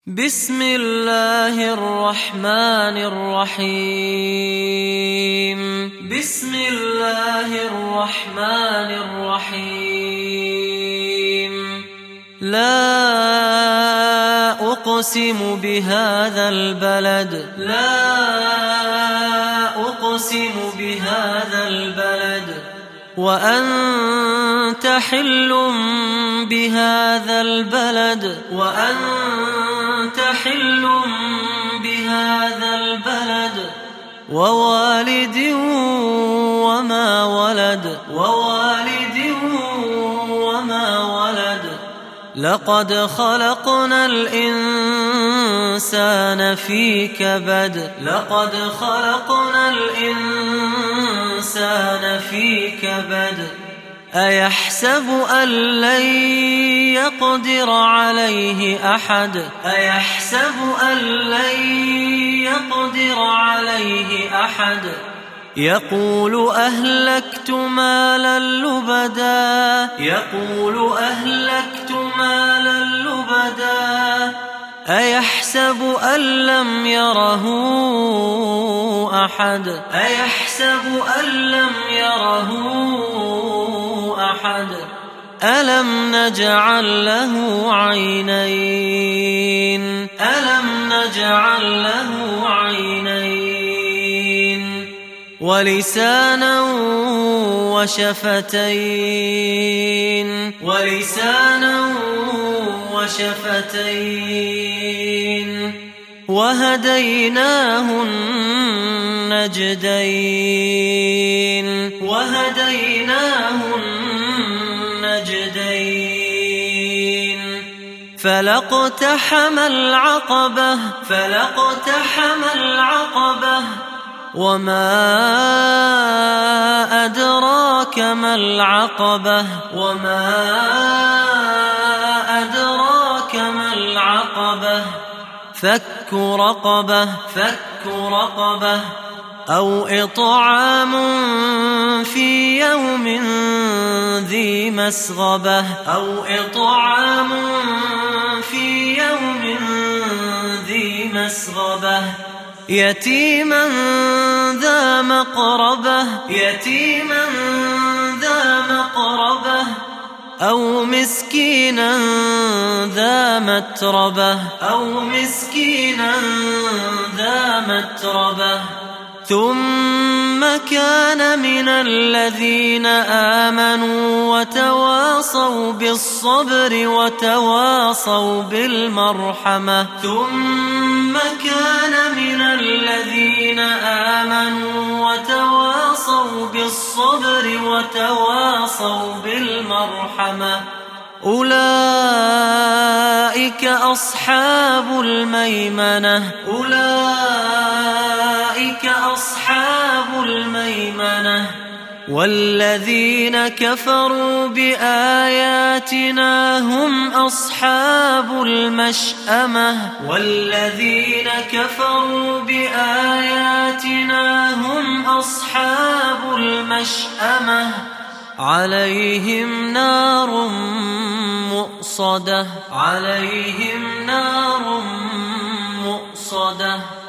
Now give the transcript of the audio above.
بسم الله الرحمن الرحيم. بسم الله الرحمن الرحيم. لا أقسم بهذا البلد. لا أقسم بهذا البلد وأنت حل بهذا البلد. وأنت حل بهذا البلد ووالد وما ولد. ووالد وما ولد. لقد خلقنا الإنسان في كبد. لقد خلقنا الإنسان في كبد. أيحسب أن لن يقدر عليه أحد. أيحسب أن لن يقدر عليه أحد. يقول أهلكت مالا لبدا. يقول أهلكت مالا لبدا. أيحسب أن لم يره أحد. أيحسب أن لم يره أحد. ألم نجعل له عينين. ألم نجعل له عينين ولسانا وشفتين. ولسانا وشفتين وهديناه النجدين. وهديناه النجدين فلاقتحم العقبة. فلاقتحم العقبة وما أدراك ما العقبة. وما أدراك ما العقبة. فك رقبة. فك رقبة أو إطعام في يوم ذي مسغبة. أو إطعام في يوم ذي مسغبة يتيما ذا مقربة. يتيما ذا مقربة أو مسكينا ذا متربة. أو مسكينا ذا متربة ثم كان من الذين آمنوا وتواصوا بالصبر وتواصوا بالمرحمة. ثم كان من الذين آمنوا وتواصوا بالصبر وتواصوا بالمرحمة أولئك أصحاب الميمنة. أولئك أصحاب الميمنة. والذين كفروا بآياتنا هم أصحاب المشأمة. والذين كفروا بآياتنا هم أصحاب المشأمة عليهم نار مؤصدة. عليهم نار مؤصدة.